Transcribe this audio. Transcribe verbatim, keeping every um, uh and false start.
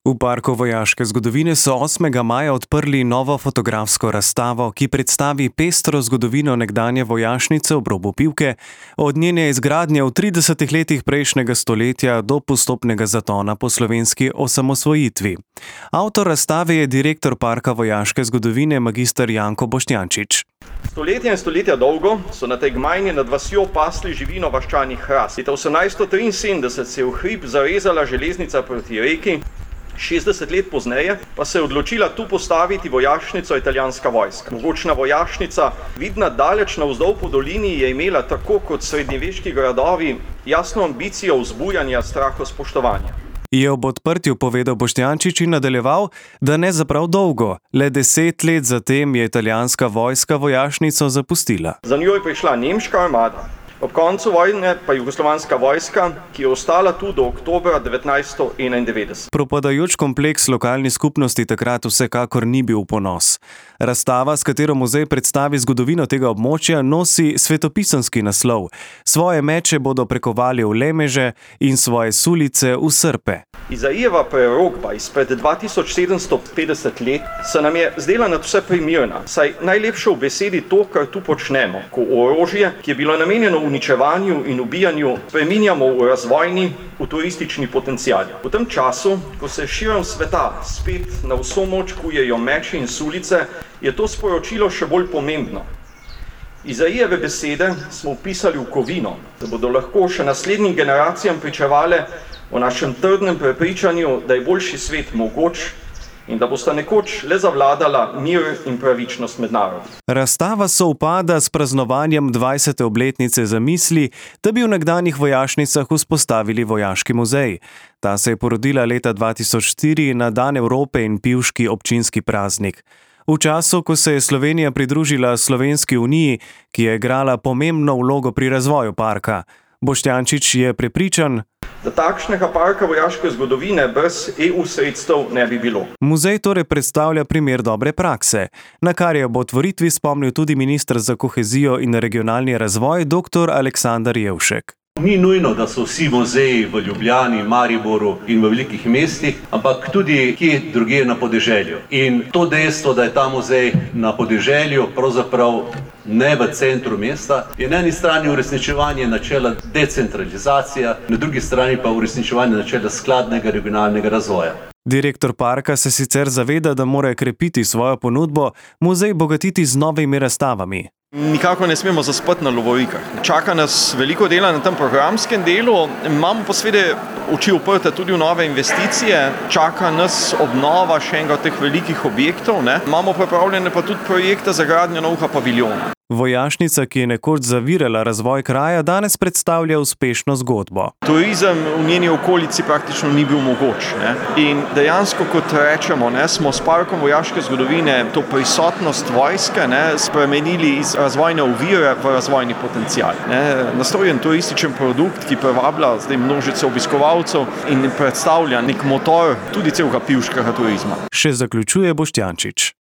V Parku vojaške zgodovine so osmega maja odprli novo fotografsko razstavo, ki predstavi pestro zgodovino nekdanje vojašnice ob robu Pivke, od njene izgradnje v tridesetih letih prejšnjega stoletja do postopnega zatona po slovenski osamosvojitvi. Avtor razstave je direktor Parka vojaške zgodovine magister Janko Boštjančič. Stoletja in stoletja dolgo so na tej gmajni nad vasjo pasli živino vaščani Hrast. Leta osemnajststo triinsedemdeset se je v hrib zarezala železnica proti reki, šestdeset let pozneje pa se je odločila tu postaviti vojašnico italijanska vojska. Mogočna vojašnica, vidna daleč navzdol po dolini, je imela tako kot srednjeveški gradovi jasno ambicijo vzbujanja strahospoštovanja. Je ob odprtju povedal Boštjančič in nadaljeval, da ne za prav dolgo, le deset let zatem je italijanska vojska vojašnico zapustila. Za njo je prišla nemška armada. Ob koncu vojne pa jugoslovanska vojska, ki je ostala tu do oktobra devetnajststo enaindevetdeset. Propadajoč kompleks lokalni skupnosti takrat vsekakor ni bil v ponos. Razstava, s katero muzej predstavi zgodovino tega območja, nosi svetopisanski naslov. Svoje meče bodo prekovali v lemeže in svoje sulice v srpe. Izaijeva prerokba izpred dva tisoč sedemsto petdeset let se nam je zdela nadvse primerna, saj najlepše v besedi to, kar tu počnemo, ko orožje, ki je bilo namenjeno uničevanju in ubijanju, spreminjamo v razvojni, v turistični potencial. V tem času, ko se širom sveta spet na vso moč kujejo meči in sulice, je to sporočilo še bolj pomembno. Izaijeve besede smo vpisali v kovino, da bodo lahko še naslednjim generacijam pričevale o našem trdnem prepričanju, da je boljši svet mogoč in da bosta nekoč le zavladala mir in pravičnost med narodi. Razstava sovpada s praznovanjem dvajsete obletnice zamisli, da bi v nekdanjih vojašnicah vzpostavili vojaški muzej. Ta se je porodila leta dva tisoč štiri na Dan Evrope in pivški občinski praznik. V času, ko se je Slovenija pridružila Slovenski uniji, ki je igrala pomembno vlogo pri razvoju parka. Boštjančič je prepričan, da takšnega parka vojaške zgodovine brez E U sredstev ne bi bilo. Muzej torej predstavlja primer dobre prakse, na kar je ob otvoritvi spomnil tudi minister za kohezijo in regionalni razvoj doktor Aleksander Jevšek. Ni nujno, da so vsi muzeji v Ljubljani, Mariboru in v velikih mestih, ampak tudi kje drugje na podeželju. In to dejstvo, da je ta muzej na podeželju, pravzaprav ne v centru mesta, je na eni strani uresničevanje načela decentralizacija, na drugi strani pa uresničevanje načela skladnega regionalnega razvoja. Direktor parka se sicer zaveda, da mora krepiti svojo ponudbo, muzej bogatiti z novimi razstavami. Nikako ne smemo zaspati na lovorikah. Čaka nas veliko dela na tem programskem delu, imamo pa seveda oči uprte tudi v nove investicije, čaka nas obnova še enega od teh velikih objektov, ne? Imamo pripravljene pa tudi projekte za gradnjo novega paviljona. Vojašnica, ki je nekoč zavirala razvoj kraja, danes predstavlja uspešno zgodbo. Turizem v njeni okolici praktično ni bil mogoč. Ne? In dejansko, kot rečemo, ne, smo s Parkom vojaške zgodovine to prisotnost vojske ne, spremenili iz razvojne ovire v razvojni potencial. Ne? Nastrojen turističen produkt, ki privablja zdaj množice obiskovalcev in predstavlja nek motor tudi celega pivškega turizma. Še zaključuje Boštjančič.